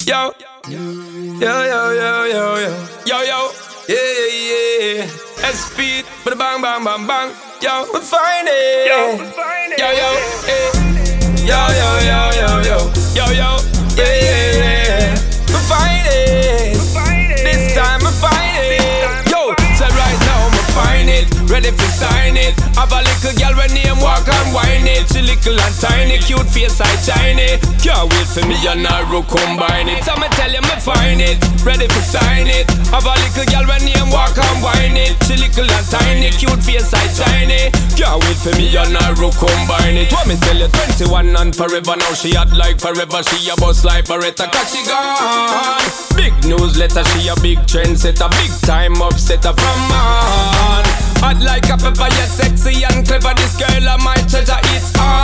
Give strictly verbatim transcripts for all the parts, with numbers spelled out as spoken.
Yo, yo, yo, yo, yo, yo, yo, yo, yeah, yeah, yeah. S-Speed, but bang, bang, bang, bang. Yo, we find it. Yo, we find it. Yo, yo, yeah. Yo, yo, yo, yo, yo, yo, yo, yeah, yeah, yeah. We find it. This time we find it. Yo, so right now we find it. Ready for sign it. Have a little girl when name walk and whine it. She little and tiny, cute face like shiny. Can't wait for me and Naru combine it. So me tell you me find it. Ready for sign it. Have a little girl when name walk and whine it. She little and tiny, cute face like shiny. Can't wait for me and Naru combine it. What me tell you, twenty-one and forever now. She hot like forever. She a boss like Beretta, cause she gone. Big newsletter, she a big trendsetter. Big time upsetter from man. Hot like a pepper, yet sexy and clever. This girl of my treasure, it's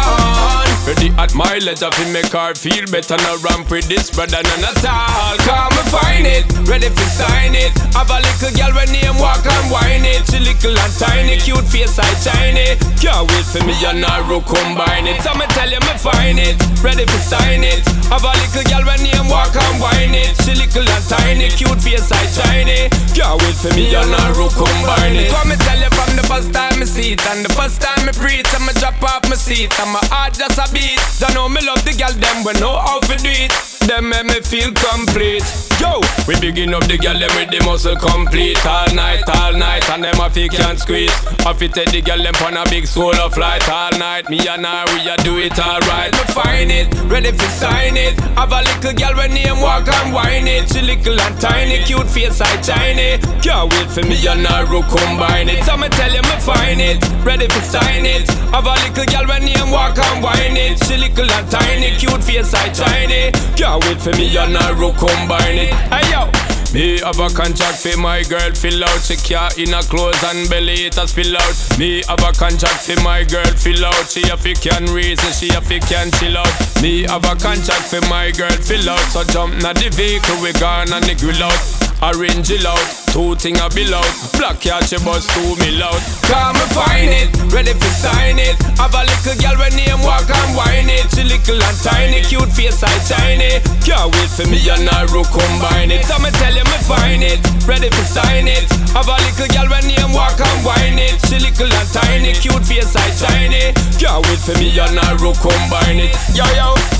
on. Ready at my leisure, fi make her feel better. No ramp with this brother, none at all. Come and find it, ready for sign it. Have a little girl when name walk and whine it. She little and tiny, cute face like shiny. Can't wait for me and Naru combine it. So me tell you me find it, ready for sign it. Have a little girl when name walk and whine it. She little and tiny, cute face like shiny. Can't wait for me and Naru combine it. Come me tell you from the first time me see it, and the first time me preach, I'ma drop off my seat, and my heart just a beat. I know me love the girl, them we know how to do it. Them make me feel complete. Yo, we begin up the girl, them with the muscle complete. All night, all night, and them a feel can't squeeze. I fit take the girl, them on a big solo flight. All night, me and her, we a do it alright. Me find it, ready for sign it. Have a little girl when name walk and whine it. She little and tiny, cute face like shiny. Can't wait for me and her to combine it. So me tell you me find it, ready for sign it. Have a little girl when name walk and whine it. She little and tiny, cute face like shiny. Can't wait for me and her to combine it. Hey yo, me have a contract for my girl fill out. She can't in her clothes and belly it a spill out. Me have a contract for my girl fill out. She a fi can reason, she a fi can chill out. Me have a contract for my girl fill out. So jump na the vehicle, we gone and the grill out. Arrange it out, two thing a bill out. Black cat she bust two mil out. Come and find it, ready for sign it. Have a little girl when name walk and whine it. She little and tiny, cute face like shiny. Can't wait for me and Naru combine it. So me tell you me find it, ready for sign it. Have a little girl when name walk and whine it. She little and tiny, cute face like shiny. Can't wait for me and Naru combine it. Yo yo.